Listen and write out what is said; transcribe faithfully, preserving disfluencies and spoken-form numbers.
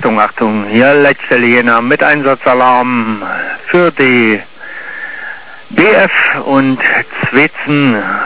Achtung, Achtung, hier Letzte Jena mit Einsatzalarm für die B F und Zwetzen